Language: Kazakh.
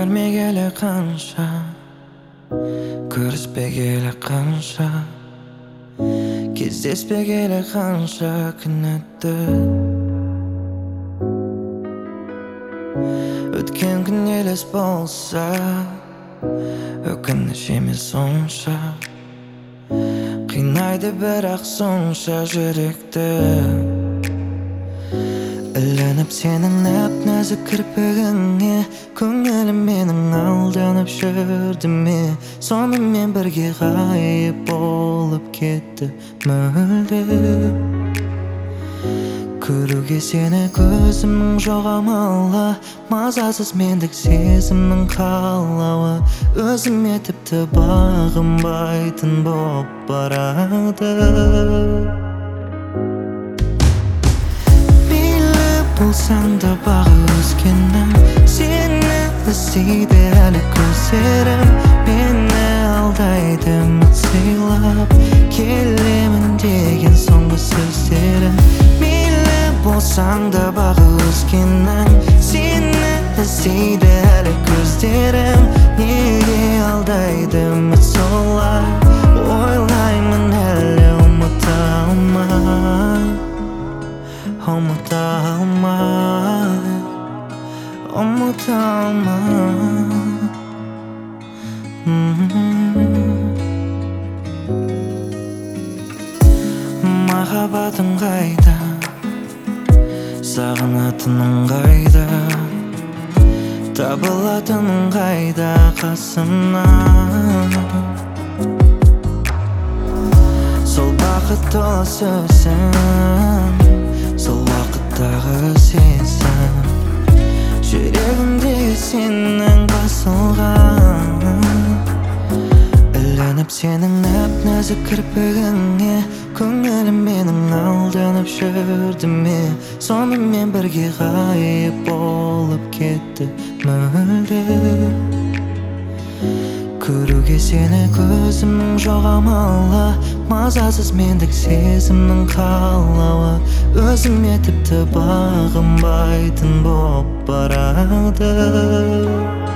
Görmegeli kança, görüşpegeli kança, кездеспегелі қанша күн өтті. Өткен күн елес болса, өкініш емес сонша, қинайды бірақ сонша жүректі. Ілініп сенің нәп-нәзік кірпігіңе, көңілім менің алданып жүрді ме? Сонымен бірге ғайып болып кетті мүлде. Көруге сені көзімнің жоғамалы, мазасыз мендік сезімнің қалауы, өзіме тіпті бағынбайтын боп барады. Болсаң да бағы өзгенің, сені іздейді әлі көздерім. Мені алдайды үміт сыйлап, келемін деген соңғы сөздерім. Мейлі болсаң да бағы өзгенің, сені іздейді әлі көздерім. Неге алдайды үміт солай, ойлаймын әлі ұмыта алмай. Ұмыта алмай, ұмыта алмай. Махаббатың қайда, сағынатының қайда, табылатының қайда қасымнан. Сол бақыт толы сөзің, сол уақыттағы сезім, жүрегімде сенің басылған. Ілініп сенің нәп-нәзік кірпігіңе, көңілім менің алданып жүрді ме? Сонымен бірге ғайып болып кетті мүлде. Көруге сені көзімнің жоғамалы, мазасыз мендік сезімнің қалауы, өзіме тіпті бағынбайтын боп барады.